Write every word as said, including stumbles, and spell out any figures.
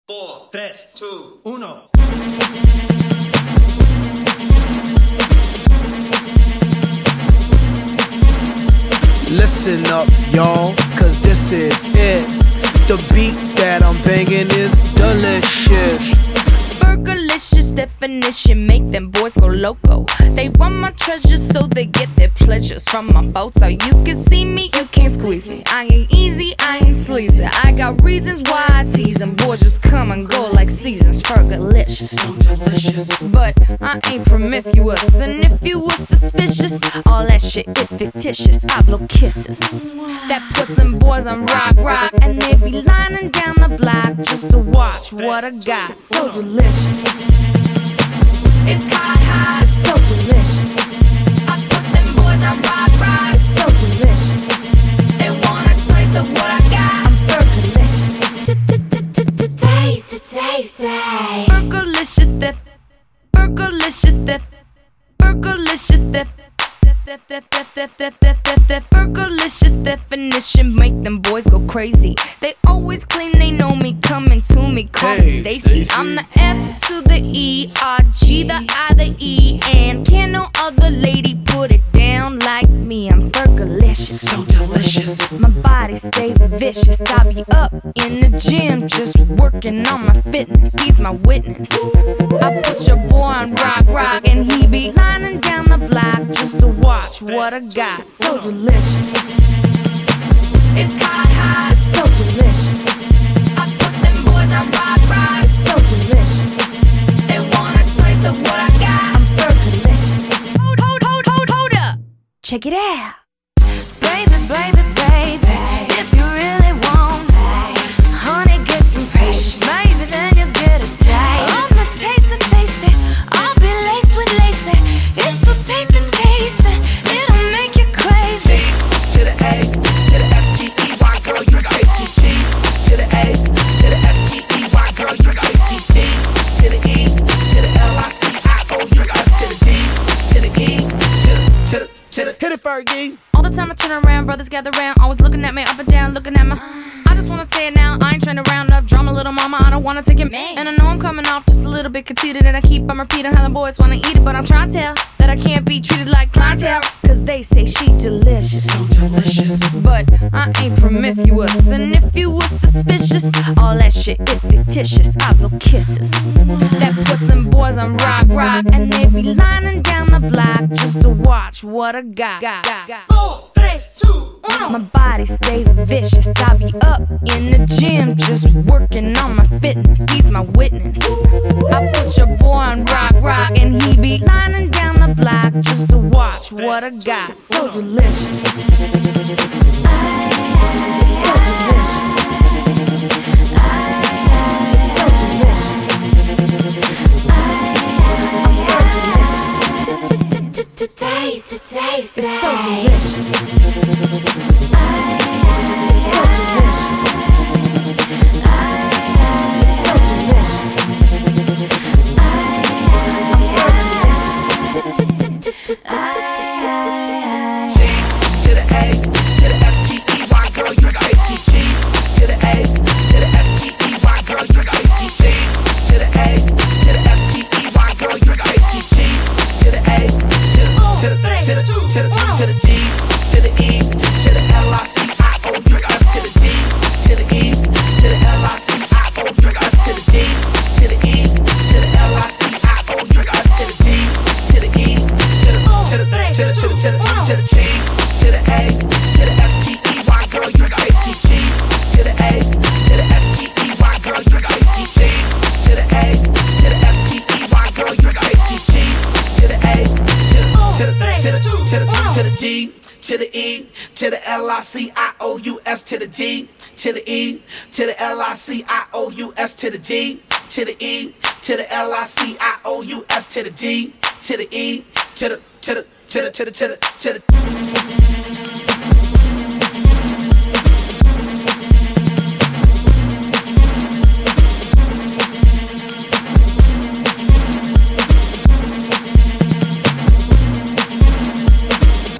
four, tres, two, uno. Listen up, y'all, cause this is it. The beat that I'm banging is delicious. Burgerlicious definition, make them boys go loco. They want my treasures so they get their pleasures from my photo. You can see me, you can't squeeze me. I ain't easy, I ain't sleazy. I got reasons why I tease them. Boys just come and go like seasons. Burgerlicious, so delicious. But I ain't promiscuous, and if you was suspicious, all that shit is fictitious. I blow kisses that puts them boys on rock, rock, and they be lining down the block just to watch what I got. So delicious. It's hot, hot, it's so delicious. I put them boys on rock, rock, it's so delicious. They want a taste of what I got. I'm burgerlicious. Taste it, taste it. Burgerlicious, def, burgerlicious, def, burgerlicious, def. Burgerlicious definition, make them boys go crazy. They always claim they know me, coming to me, call me Stacy. I'm the F to the E, R, G, the I, the E, and can no other lady put it down like me. I'm Burgerlicious, so delicious. My body stay vicious. I be up in the gym just working on my fitness. He's my witness. I put your boy on rock, rock, and he be lining down the block just to watch what I got. So delicious. It's hot, hot, it's so delicious. I put them boys on rock, rock, it's so delicious. They want a taste of what I got. I'm Burgerlicious. Hold, hold, hold, hold, hold up. Check it out. Baby, baby, baby, if you really want, honey, get some patience. Maybe then you'll get a taste. I'm a taste, taste it. I'll be laced with lace. It's so tasty, tasty. It'll make you crazy. To the A, to the S T E Y, girl, you tasty. G to the A, to the S T E Y, girl, you tasty. D to the E, to the L I C I O U S to the D, to the E, to the, to the, to the, hit it, Fergie. All the time I turn around, brothers gather round, always looking at me up and down, looking at my. I just wanna say it now, I ain't trying to round up drama, little mama, I don't wanna take it. And I know I'm coming off just a little bit conceited, and I keep on repeating how the boys wanna eat it, but I'm trying to tell that I can't be treated like clientele, cause they say she delicious, So delicious. but I ain't promiscuous, and if you was suspicious, all that shit is fictitious. I blow kisses that puts them boys on rock, rock, and they be lining down the block just to watch what I got. got, got. Four, tres, two, uno. My body stay vicious. I be up in the gym just working on my fitness. He's my witness. I put your boy on rock, rock, and he be lining down the block just to watch what I got. So delicious. So delicious. So delicious. I'm Burgerlicious. Taste it, taste it. It's so delicious. It's so delicious. It's so delicious. I'm Burgerlicious. G to the A, to the S T E Y, girl, you tasty. G to the A, to the S T E Y, girl, you tasty. G to the A, to the S T E Y, girl, you tasty. G to the A, to the, to the, to the, to the, to the D, to the E, to the L I C I O U S to the D, to the E, to the L I C I O U S to the D, to the E, to the L I C I O U S to the D, to the E, to the, to the, to the, to the, to the, to the G, to the A, to the S T E Y, girl, you tasty. G to the A, to the S T E Y, girl, you tasty. G to the A, to the S T E Y, girl, you tasty. G to the A, to the, to the, to the, to the, to the D, to the E, to the L I C I O U S to the D, to the E, to the L I C I O U S to the D, to the E, to the L I C I O U S to the D, to the E, to the, to the, to the, to the, to the, to the.